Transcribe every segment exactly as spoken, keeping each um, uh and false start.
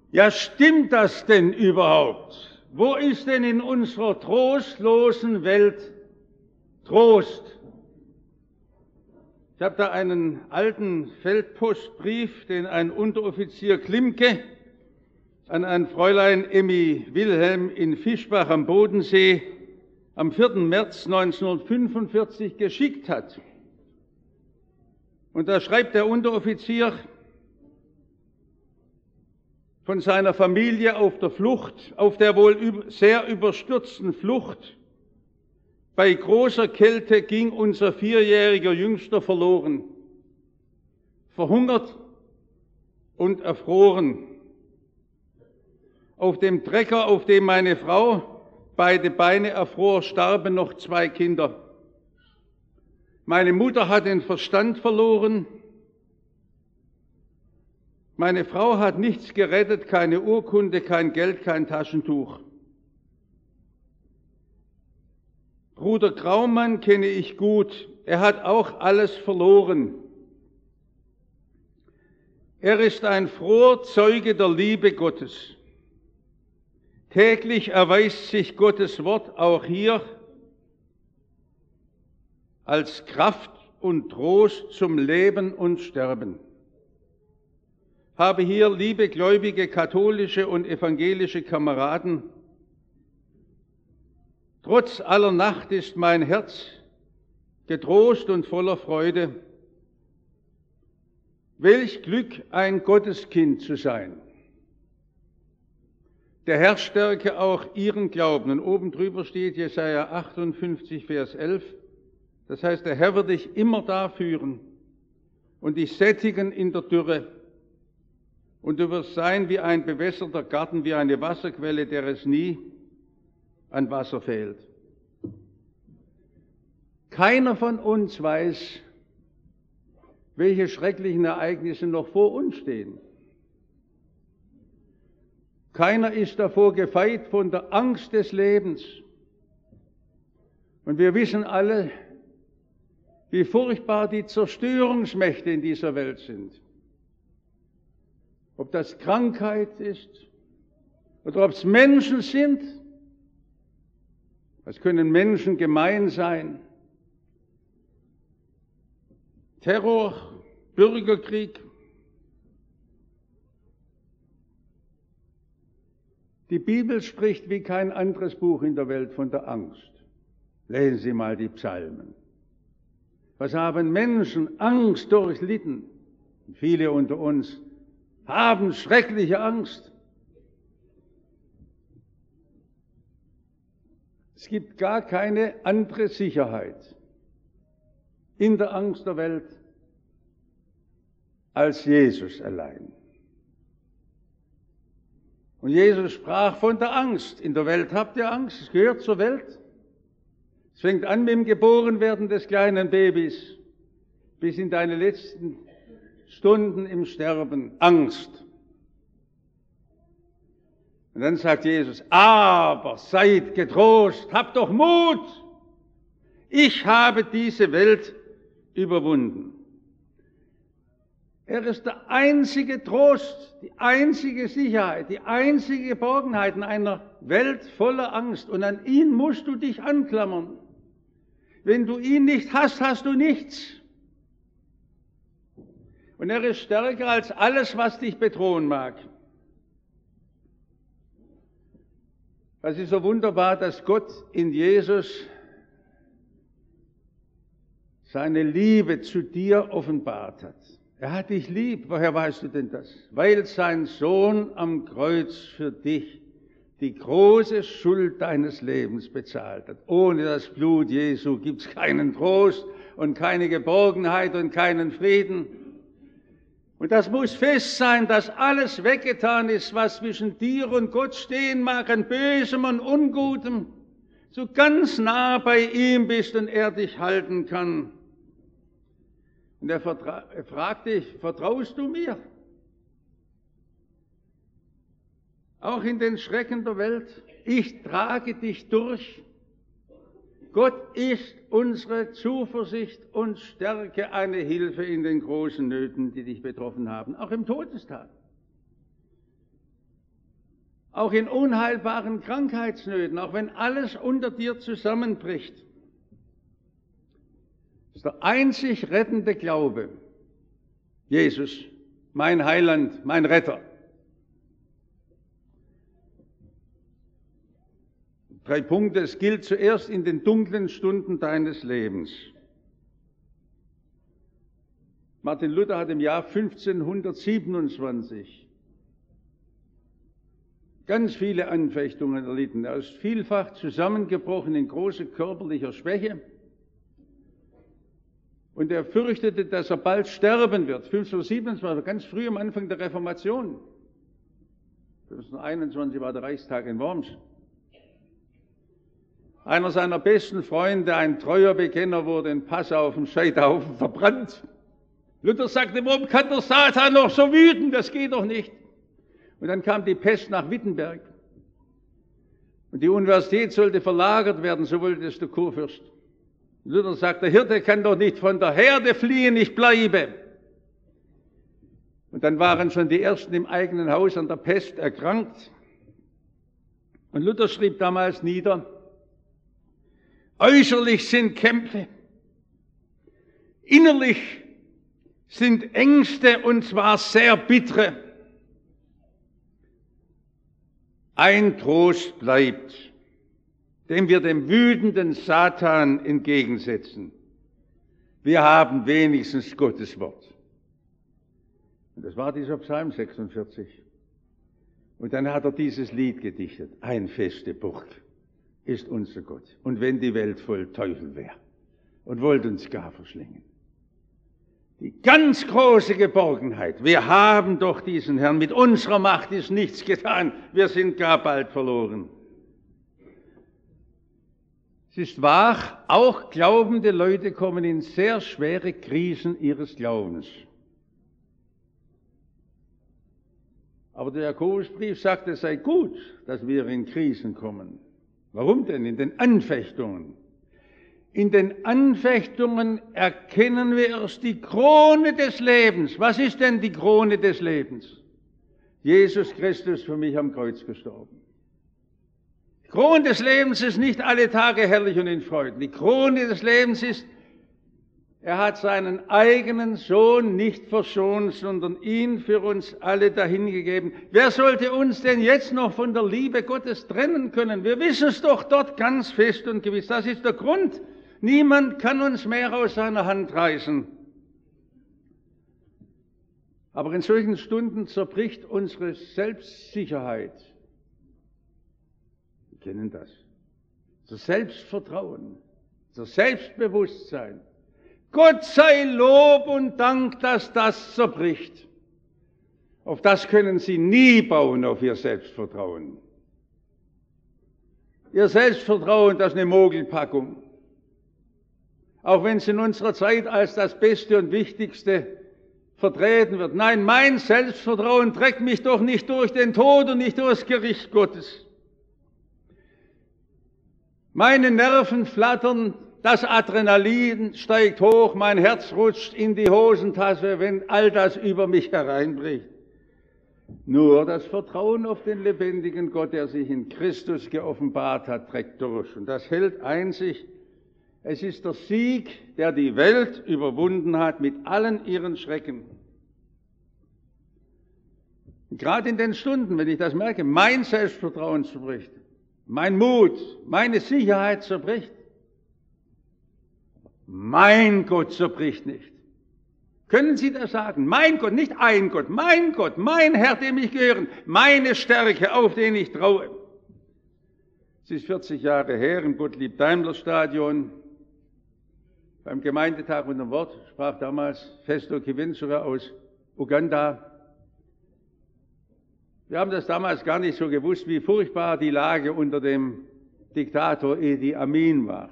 Ja, stimmt das denn überhaupt? Wo ist denn in unserer trostlosen Welt Trost? Ich habe da einen alten Feldpostbrief, den ein Unteroffizier Klimke an ein Fräulein Emmy Wilhelm in Fischbach am Bodensee am vierten März neunzehnhundertfünfundvierzig geschickt hat. Und da schreibt der Unteroffizier von seiner Familie auf der Flucht, auf der wohl sehr überstürzten Flucht. Bei großer Kälte ging unser vierjähriger Jüngster verloren, verhungert und erfroren. Auf dem Trecker, auf dem meine Frau beide Beine erfror, starben noch zwei Kinder. Meine Mutter hat den Verstand verloren. Meine Frau hat nichts gerettet, keine Urkunde, kein Geld, kein Taschentuch. Bruder Graumann kenne ich gut, er hat auch alles verloren. Er ist ein froher Zeuge der Liebe Gottes. Täglich erweist sich Gottes Wort auch hier als Kraft und Trost zum Leben und Sterben. Habe hier liebe gläubige katholische und evangelische Kameraden. Trotz aller Nacht ist mein Herz getrost und voller Freude. Welch Glück, ein Gotteskind zu sein. Der Herr stärke auch ihren Glauben. Und oben drüber steht Jesaja achtundfünfzig, Vers elf. Das heißt, der Herr wird dich immer da führen und dich sättigen in der Dürre. Und du wirst sein wie ein bewässerter Garten, wie eine Wasserquelle, der es nie an Wasser fehlt. Keiner von uns weiß, welche schrecklichen Ereignisse noch vor uns stehen. Keiner ist davor gefeit von der Angst des Lebens. Und wir wissen alle, wie furchtbar die Zerstörungsmächte in dieser Welt sind. Ob das Krankheit ist oder ob es Menschen sind. Was können Menschen gemein sein? Terror, Bürgerkrieg. Die Bibel spricht wie kein anderes Buch in der Welt von der Angst. Lesen Sie mal die Psalmen. Was haben Menschen Angst durchlitten? Viele unter uns haben schreckliche Angst. Es gibt gar keine andere Sicherheit in der Angst der Welt als Jesus allein. Und Jesus sprach von der Angst. In der Welt habt ihr Angst, es gehört zur Welt. Es fängt an mit dem Geborenwerden des kleinen Babys bis in deine letzten Stunden im Sterben. Angst. Und dann sagt Jesus, aber seid getrost, habt doch Mut. Ich habe diese Welt überwunden. Er ist der einzige Trost, die einzige Sicherheit, die einzige Geborgenheit in einer Welt voller Angst. Und an ihn musst du dich anklammern. Wenn du ihn nicht hast, hast du nichts. Und er ist stärker als alles, was dich bedrohen mag. Es ist so wunderbar, dass Gott in Jesus seine Liebe zu dir offenbart hat. Er hat dich lieb. Woher weißt du denn das? Weil sein Sohn am Kreuz für dich die große Schuld deines Lebens bezahlt hat. Ohne das Blut Jesu gibt es keinen Trost und keine Geborgenheit und keinen Frieden. Und das muss fest sein, dass alles weggetan ist, was zwischen dir und Gott stehen mag, an Bösem und Ungutem. So ganz nah bei ihm bist und er dich halten kann. Und er, er fragt dich, vertraust du mir? Auch in den Schrecken der Welt, ich trage dich durch. Gott ist unsere Zuversicht und Stärke, eine Hilfe in den großen Nöten, die dich betroffen haben, auch im Todestag. auch in unheilbaren Krankheitsnöten, auch wenn alles unter dir zusammenbricht. Das ist der einzig rettende Glaube. Jesus, mein Heiland, mein Retter. Drei Punkte. Es gilt zuerst in den dunklen Stunden deines Lebens. Martin Luther hat im Jahr fünfzehnhundertsiebenundzwanzig ganz viele Anfechtungen erlitten. Er ist vielfach zusammengebrochen in große körperlicher Schwäche. Und er fürchtete, dass er bald sterben wird. fünfzehnhundertsiebenundzwanzig, ganz früh am Anfang der Reformation. fünfzehnhunderteinundzwanzig war der Reichstag in Worms. Einer seiner besten Freunde, ein treuer Bekenner, wurde in Passau auf dem Scheiterhaufen verbrannt. Luther sagte, warum kann der Satan noch so wüten? Das geht doch nicht. Und dann kam die Pest nach Wittenberg. Und die Universität sollte verlagert werden, so wollte es der Kurfürst. Luther sagt, der Hirte kann doch nicht von der Herde fliehen, ich bleibe. Und dann waren schon die Ersten im eigenen Haus an der Pest erkrankt. Und Luther schrieb damals nieder, äußerlich sind Kämpfe, innerlich sind Ängste, und zwar sehr bittere. Ein Trost bleibt, dem wir dem wütenden Satan entgegensetzen. Wir haben wenigstens Gottes Wort. Und das war dieser Psalm sechsundvierzig. Und dann hat er dieses Lied gedichtet. Ein feste Burg ist unser Gott. Und wenn die Welt voll Teufel wäre und wollte uns gar verschlingen. Die ganz große Geborgenheit. Wir haben doch diesen Herrn. Mit unserer Macht ist nichts getan. Wir sind gar bald verloren. Es ist wahr, auch glaubende Leute kommen in sehr schwere Krisen ihres Glaubens. Aber der Jakobusbrief sagt, es sei gut, dass wir in Krisen kommen. Warum denn? In den Anfechtungen. In den Anfechtungen erkennen wir erst die Krone des Lebens. Was ist denn die Krone des Lebens? Jesus Christus für mich am Kreuz gestorben. Die Krone des Lebens ist nicht alle Tage herrlich und in Freuden. Die Krone des Lebens ist, er hat seinen eigenen Sohn nicht verschont, sondern ihn für uns alle dahingegeben. Wer sollte uns denn jetzt noch von der Liebe Gottes trennen können? Wir wissen es doch dort ganz fest und gewiss. Das ist der Grund. Niemand kann uns mehr aus seiner Hand reißen. Aber in solchen Stunden zerbricht unsere Selbstsicherheit. Wir kennen das. Das Selbstvertrauen, das Selbstbewusstsein. Gott sei Lob und Dank, dass das zerbricht. Auf das können Sie nie bauen, auf Ihr Selbstvertrauen. Ihr Selbstvertrauen, das ist eine Mogelpackung. Auch wenn es in unserer Zeit als das Beste und Wichtigste vertreten wird. Nein, mein Selbstvertrauen trägt mich doch nicht durch den Tod und nicht durch das Gericht Gottes. Meine Nerven flattern, das Adrenalin steigt hoch, mein Herz rutscht in die Hosentasche, wenn all das über mich hereinbricht. Nur das Vertrauen auf den lebendigen Gott, der sich in Christus geoffenbart hat, trägt durch. Und das hält einzig. Es ist der Sieg, der die Welt überwunden hat mit allen ihren Schrecken. Und gerade in den Stunden, wenn ich das merke, mein Selbstvertrauen zerbricht, mein Mut, meine Sicherheit zerbricht. Mein Gott zerbricht nicht. Können Sie das sagen? Mein Gott, nicht ein Gott, mein Gott, mein Herr, dem ich gehöre, meine Stärke, auf den ich traue. Es ist vierzig Jahre her im Gottlieb-Daimler-Stadion. Beim Gemeindetag unter dem Wort sprach damals Festo Kiwinzura aus Uganda. Wir haben das damals gar nicht so gewusst, wie furchtbar die Lage unter dem Diktator Idi Amin war.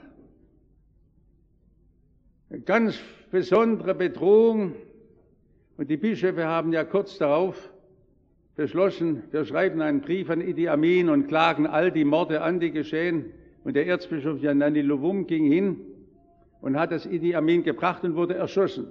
Eine ganz besondere Bedrohung. Und die Bischöfe haben ja kurz darauf beschlossen, wir schreiben einen Brief an Idi Amin und klagen all die Morde an, die geschehen. Und der Erzbischof Janani Luvum ging hin und hat das Idi Amin gebracht und wurde erschossen.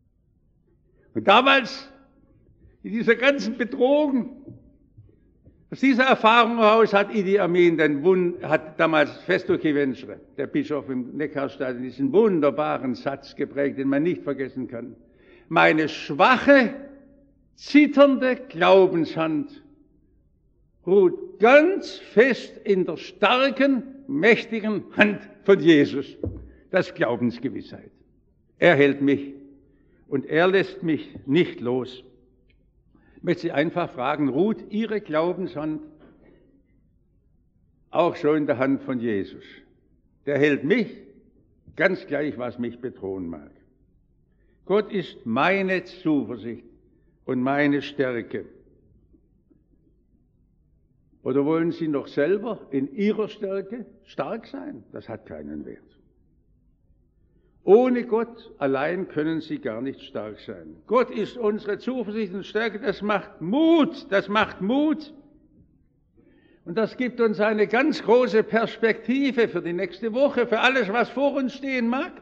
Und damals, in dieser ganzen Bedrohung, Aus dieser Erfahrung heraus hat Idi Amin, den Wund, hat damals Festo Chiventre, der Bischof im Neckarstadion, diesen wunderbaren Satz geprägt, den man nicht vergessen kann. Meine schwache, zitternde Glaubenshand ruht ganz fest in der starken, mächtigen Hand von Jesus. Das ist Glaubensgewissheit. Er hält mich und er lässt mich nicht los. Ich möchte Sie einfach fragen, ruht Ihre Glaubenshand auch so in der Hand von Jesus? Der hält mich, ganz gleich, was mich bedrohen mag. Gott ist meine Zuversicht und meine Stärke. Oder wollen Sie noch selber in Ihrer Stärke stark sein? Das hat keinen Wert. Ohne Gott allein können Sie gar nicht stark sein. Gott ist unsere Zuversicht und Stärke, das macht Mut, das macht Mut. Und das gibt uns eine ganz große Perspektive für die nächste Woche, für alles, was vor uns stehen mag.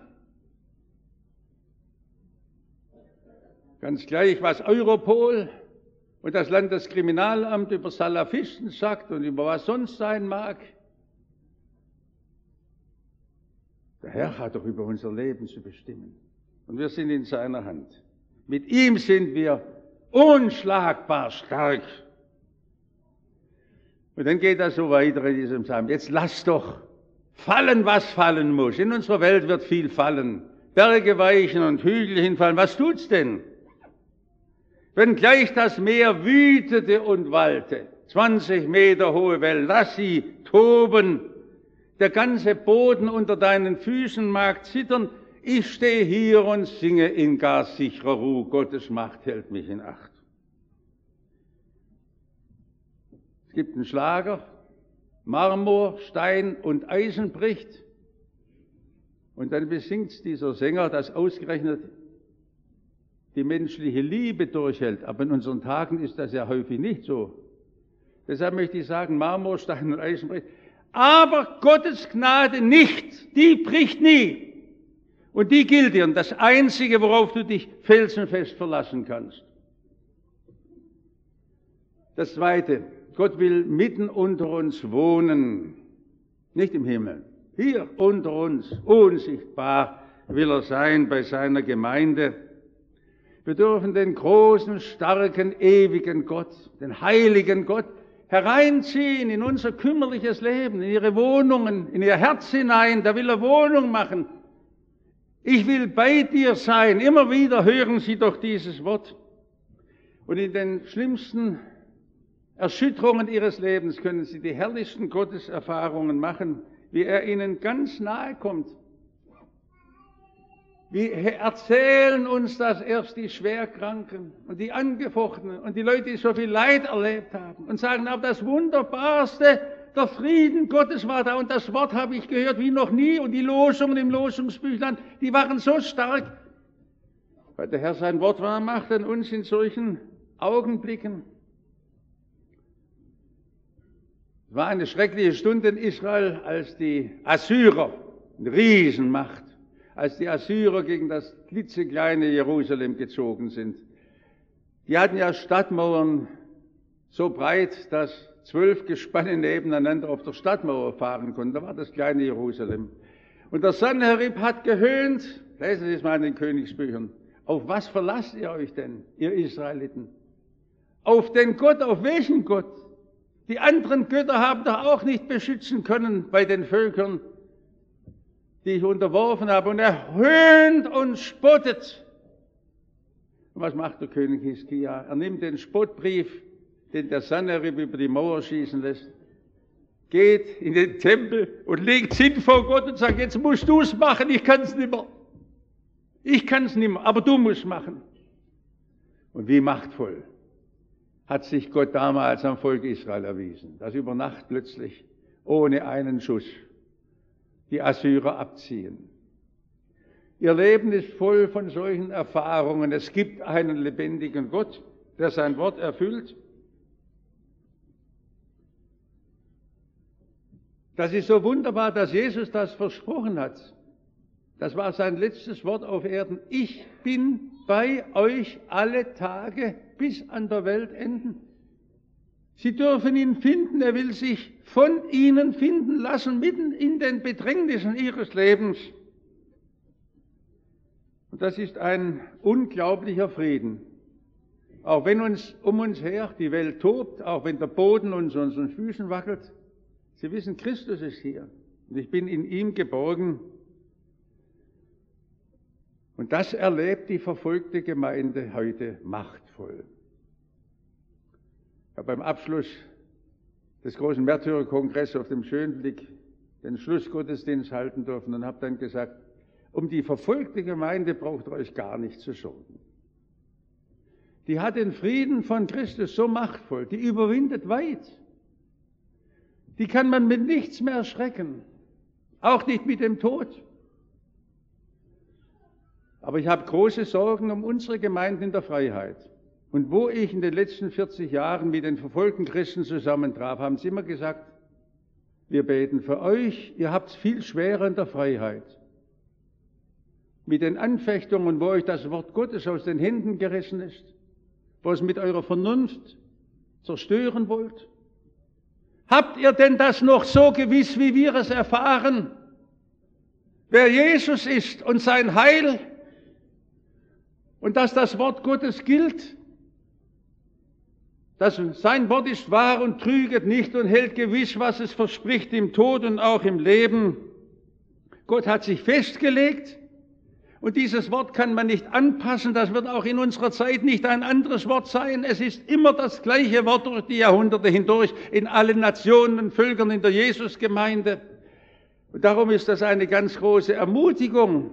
Ganz gleich, was Europol und das Landeskriminalamt über Salafisten sagt und über was sonst sein mag. Der Herr hat doch über unser Leben zu bestimmen. Und wir sind in seiner Hand. Mit ihm sind wir unschlagbar stark. Und dann geht er so weiter in diesem Psalm. Jetzt lass doch fallen, was fallen muss. In unserer Welt wird viel fallen. Berge weichen und Hügel hinfallen. Was tut's denn? Wenn gleich das Meer wütete und wallte, zwanzig Meter hohe Wellen, lass sie toben. Der ganze Boden unter deinen Füßen mag zittern. Ich stehe hier und singe in gar sicherer Ruhe. Gottes Macht hält mich in Acht. Es gibt einen Schlager, Marmor, Stein und Eisen bricht. Und dann besingt dieser Sänger, dass ausgerechnet die menschliche Liebe durchhält. Aber in unseren Tagen ist das ja häufig nicht so. Deshalb möchte ich sagen, Marmor, Stein und Eisen bricht. Aber Gottes Gnade nicht, die bricht nie. Und die gilt dir. Und das Einzige, worauf du dich felsenfest verlassen kannst. Das Zweite, Gott will mitten unter uns wohnen, nicht im Himmel. Hier unter uns, unsichtbar, will er sein bei seiner Gemeinde. Wir dürfen den großen, starken, ewigen Gott, den heiligen Gott, hereinziehen in unser kümmerliches Leben, in ihre Wohnungen, in ihr Herz hinein, da will er Wohnung machen. Ich will bei dir sein. Immer wieder hören Sie doch dieses Wort. Und in den schlimmsten Erschütterungen Ihres Lebens können Sie die herrlichsten Gotteserfahrungen machen, wie er Ihnen ganz nahe kommt. Wir erzählen uns das erst die Schwerkranken und die Angefochtenen und die Leute, die so viel Leid erlebt haben und sagen, aber das Wunderbarste, der Frieden Gottes war da und das Wort habe ich gehört wie noch nie und die Losungen im Losungsbüchlein, die waren so stark, weil der Herr sein Wort wahr macht an uns in solchen Augenblicken. Es war eine schreckliche Stunde in Israel, als die Assyrer, eine Riesenmacht, als die Assyrer gegen das klitzekleine Jerusalem gezogen sind. Die hatten ja Stadtmauern so breit, dass zwölf Gespanne nebeneinander auf der Stadtmauer fahren konnten. Da war das kleine Jerusalem. Und der Sanherib hat gehöhnt, lesen Sie es mal in den Königsbüchern, auf was verlasst ihr euch denn, ihr Israeliten? Auf den Gott, auf welchen Gott? Die anderen Götter haben doch auch nicht beschützen können bei den Völkern, die ich unterworfen habe. Und er höhnt und spottet. Und was macht der König Hiskia? Er nimmt den Spottbrief, den der Sanherib über die Mauer schießen lässt, geht in den Tempel und legt hin vor Gott und sagt, jetzt musst du es machen, ich kann es nicht mehr. Ich kann es nicht mehr, aber du musst machen. Und wie machtvoll hat sich Gott damals am Volk Israel erwiesen, dass über Nacht plötzlich ohne einen Schuss die Assyrer abziehen. Ihr Leben ist voll von solchen Erfahrungen. Es gibt einen lebendigen Gott, der sein Wort erfüllt. Das ist so wunderbar, dass Jesus das versprochen hat. Das war sein letztes Wort auf Erden. Ich bin bei euch alle Tage bis an der Weltenden. Sie dürfen ihn finden, er will sich von ihnen finden lassen, mitten in den Bedrängnissen ihres Lebens. Und das ist ein unglaublicher Frieden. Auch wenn uns um uns her die Welt tobt, auch wenn der Boden unter unseren Füßen wackelt, Sie wissen, Christus ist hier und ich bin in ihm geborgen. Und das erlebt die verfolgte Gemeinde heute machtvoll. Ich habe beim Abschluss des großen Märtyrerkongresses auf dem Schönblick den Schlussgottesdienst halten dürfen und habe dann gesagt, um die verfolgte Gemeinde braucht ihr euch gar nicht zu sorgen. Die hat den Frieden von Christus so machtvoll, die überwindet weit. Die kann man mit nichts mehr erschrecken, auch nicht mit dem Tod. Aber ich habe große Sorgen um unsere Gemeinden in der Freiheit. Und wo ich in den letzten vierzig Jahren mit den verfolgten Christen zusammentraf, haben sie immer gesagt, wir beten für euch, ihr habt es viel schwerer in der Freiheit. Mit den Anfechtungen, wo euch das Wort Gottes aus den Händen gerissen ist, wo es mit eurer Vernunft zerstören wollt. Habt ihr denn das noch so gewiss, wie wir es erfahren? Wer Jesus ist und sein Heil und dass das Wort Gottes gilt, dass sein Wort ist wahr und trüget nicht und hält gewiss, was es verspricht im Tod und auch im Leben. Gott hat sich festgelegt und dieses Wort kann man nicht anpassen, das wird auch in unserer Zeit nicht ein anderes Wort sein. Es ist immer das gleiche Wort durch die Jahrhunderte hindurch in allen Nationen und Völkern in der Jesusgemeinde. Und darum ist das eine ganz große Ermutigung,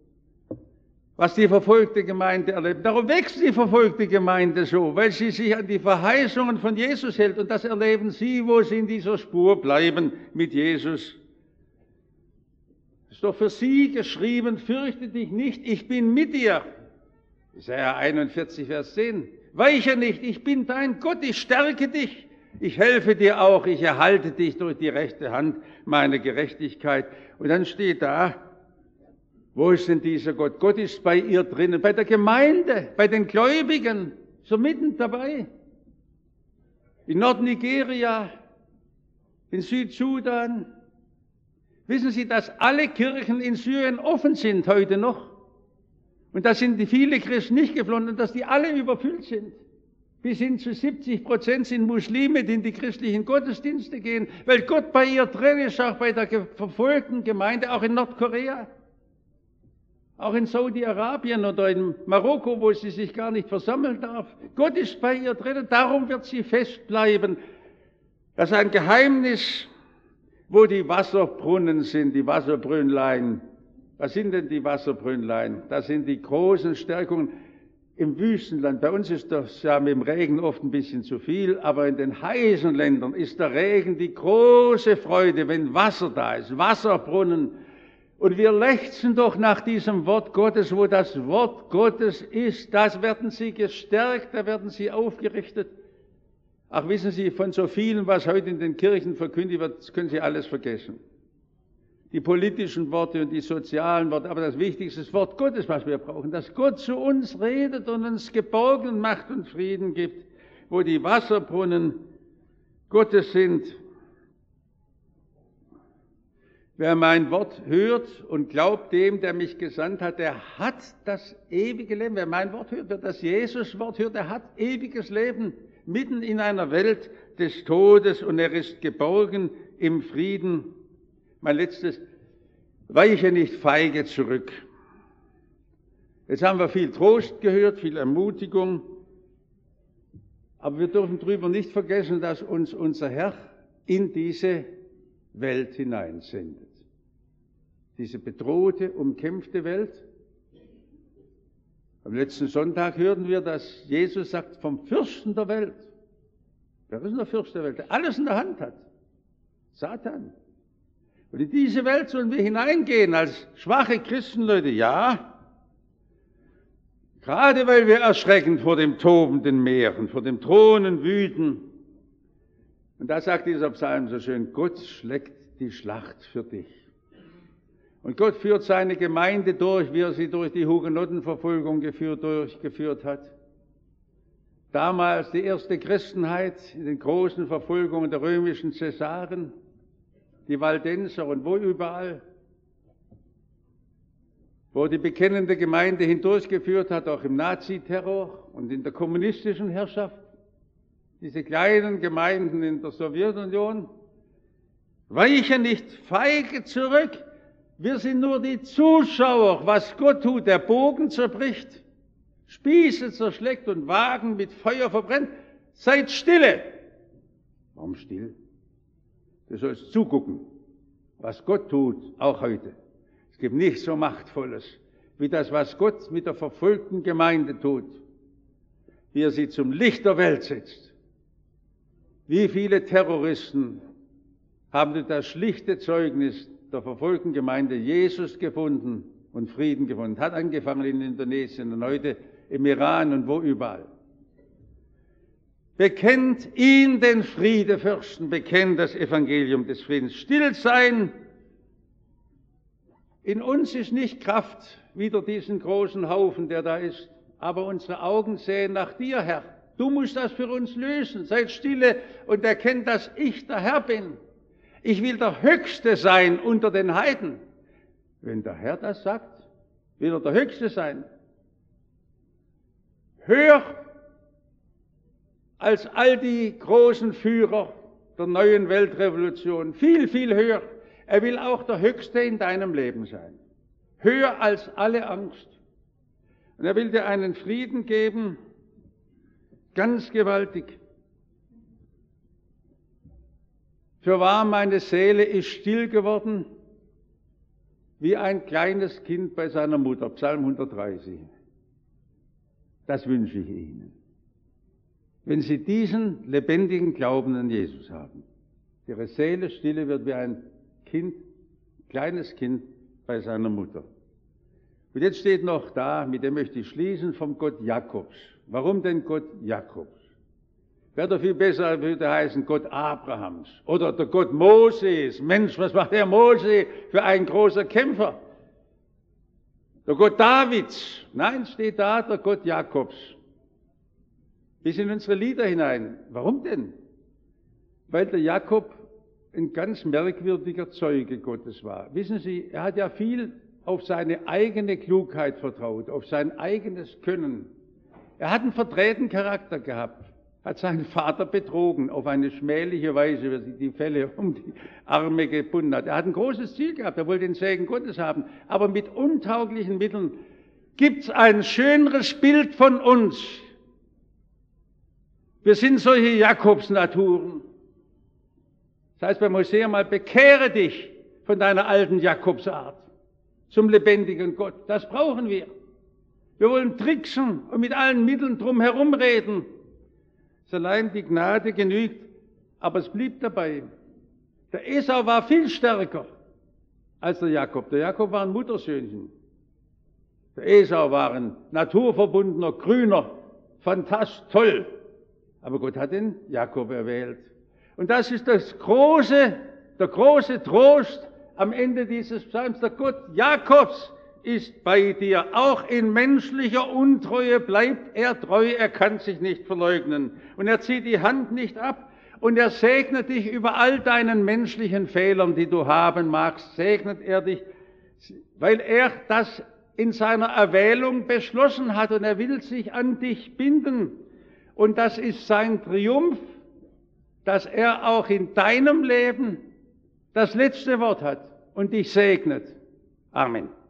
was die verfolgte Gemeinde erlebt. Darum wächst die verfolgte Gemeinde so, weil sie sich an die Verheißungen von Jesus hält. Und das erleben sie, wo sie in dieser Spur bleiben mit Jesus. Es ist doch für sie geschrieben, fürchte dich nicht, ich bin mit dir. Jesaja einundvierzig, Vers zehn. Weiche nicht, ich bin dein Gott, ich stärke dich. Ich helfe dir auch, ich erhalte dich durch die rechte Hand meiner Gerechtigkeit. Und dann steht da, wo ist denn dieser Gott? Gott ist bei ihr drinnen, bei der Gemeinde, bei den Gläubigen, so mitten dabei. In Nordnigeria, in Südsudan. Wissen Sie, dass alle Kirchen in Syrien offen sind heute noch? Und da sind die viele Christen nicht geflohen und dass die alle überfüllt sind. Bis hin zu siebzig Prozent sind Muslime, die in die christlichen Gottesdienste gehen, weil Gott bei ihr drin ist, auch bei der verfolgten Gemeinde, auch in Nordkorea. Auch in Saudi-Arabien oder in Marokko, wo sie sich gar nicht versammeln darf. Gott ist bei ihr drin, darum wird sie festbleiben. Das ist ein Geheimnis, wo die Wasserbrunnen sind, die Wasserbrünnlein. Was sind denn die Wasserbrünnlein? Das sind die großen Stärkungen im Wüstenland. Bei uns ist das ja mit dem Regen oft ein bisschen zu viel, aber in den heißen Ländern ist der Regen die große Freude, wenn Wasser da ist, Wasserbrunnen. Und wir lechzen doch nach diesem Wort Gottes, wo das Wort Gottes ist. Da werden sie gestärkt, da werden sie aufgerichtet. Ach, wissen Sie, von so vielen, was heute in den Kirchen verkündigt wird, können Sie alles vergessen. Die politischen Worte und die sozialen Worte, aber das Wichtigste ist das Wort Gottes, was wir brauchen, dass Gott zu uns redet und uns Geborgenheit macht und Frieden gibt, wo die Wasserbrunnen Gottes sind. Wer mein Wort hört und glaubt dem, der mich gesandt hat, der hat das ewige Leben. Wer mein Wort hört, wer das Jesus-Wort hört, der hat ewiges Leben mitten in einer Welt des Todes und er ist geborgen im Frieden. Mein letztes, weiche nicht feige zurück. Jetzt haben wir viel Trost gehört, viel Ermutigung, aber wir dürfen darüber nicht vergessen, dass uns unser Herr in diese Welt hineinsendet. Diese bedrohte, umkämpfte Welt. Am letzten Sonntag hörten wir, dass Jesus sagt, vom Fürsten der Welt. Wer ist denn der Fürst der Welt? Der alles in der Hand hat. Satan. Und in diese Welt sollen wir hineingehen als schwache Christenleute. Ja, gerade weil wir erschrecken vor dem tobenden Meeren, vor dem drohenden Wüten. Und da sagt dieser Psalm so schön, Gott schlägt die Schlacht für dich. Und Gott führt seine Gemeinde durch, wie er sie durch die Hugenottenverfolgung geführt, durchgeführt hat. damals die erste Christenheit in den großen Verfolgungen der römischen Cäsaren, die Waldenser und wo überall, wo die bekennende Gemeinde hindurchgeführt hat, auch im Naziterror und in der kommunistischen Herrschaft, diese kleinen Gemeinden in der Sowjetunion, weiche nicht feige zurück. Wir sind nur die Zuschauer, was Gott tut. Der Bogen zerbricht, Spieße zerschlägt und Wagen mit Feuer verbrennt. Seid stille. Warum still? Du sollst zugucken, was Gott tut, auch heute. Es gibt nichts so Machtvolles, wie das, was Gott mit der verfolgten Gemeinde tut, wie er sie zum Licht der Welt setzt. Wie viele Terroristen haben durch das schlichte Zeugnis der verfolgten Gemeinde Jesus gefunden und Frieden gefunden. Hat angefangen in Indonesien und heute im Iran und wo überall. Bekennt ihn, den Friedefürsten, bekennt das Evangelium des Friedens. Still sein. In uns ist nicht Kraft, wieder diesen großen Haufen, der da ist, aber unsere Augen sehen nach dir, Herr. Du musst das für uns lösen. Seid stille und erkennt, dass ich der Herr bin. Ich will der Höchste sein unter den Heiden. Wenn der Herr das sagt, will er der Höchste sein. Höher als all die großen Führer der neuen Weltrevolution. Viel, viel höher. Er will auch der Höchste in deinem Leben sein. Höher als alle Angst. Und er will dir einen Frieden geben, ganz gewaltig. Fürwahr, meine Seele ist still geworden, wie ein kleines Kind bei seiner Mutter. Psalm hundertdreißig. Das wünsche ich Ihnen. Wenn Sie diesen lebendigen Glauben an Jesus haben, Ihre Seele stille wird wie ein Kind, kleines Kind bei seiner Mutter. Und jetzt steht noch da, mit dem möchte ich schließen, vom Gott Jakobs. Warum denn Gott Jakobs? Wäre doch viel besser, würde heißen Gott Abrahams oder der Gott Moses. Mensch, was war der Mose für ein großer Kämpfer? Der Gott Davids. Nein, steht da der Gott Jakobs. Bis in unsere Lieder hinein. Warum denn? Weil der Jakob ein ganz merkwürdiger Zeuge Gottes war. Wissen Sie, er hat ja viel auf seine eigene Klugheit vertraut, auf sein eigenes Können. Er hat einen verdrehten Charakter gehabt, hat seinen Vater betrogen auf eine schmähliche Weise, wie er sich die Felle um die Arme gebunden hat. Er hat ein großes Ziel gehabt, er wollte den Segen Gottes haben, aber mit untauglichen Mitteln. Gibt es ein schöneres Bild von uns? Wir sind solche Jakobsnaturen. Das heißt beim Hosea mal, bekehre dich von deiner alten Jakobsart zum lebendigen Gott. Das brauchen wir. Wir wollen tricksen und mit allen Mitteln drum herum reden. So allein die Gnade genügt, aber es blieb dabei. Der Esau war viel stärker als der Jakob. Der Jakob war ein Muttersöhnchen. Der Esau war ein naturverbundener, grüner, Phantast, toll. Aber Gott hat den Jakob erwählt. Und das ist das große, der große Trost am Ende dieses Psalms. Der Gott Jakobs ist bei dir. Auch in menschlicher Untreue bleibt er treu. Er kann sich nicht verleugnen. Und er zieht die Hand nicht ab. Und er segnet dich über all deinen menschlichen Fehlern, die du haben magst. Segnet er dich, weil er das in seiner Erwählung beschlossen hat. Und er will sich an dich binden. Und das ist sein Triumph, dass er auch in deinem Leben das letzte Wort hat und dich segnet. Amen.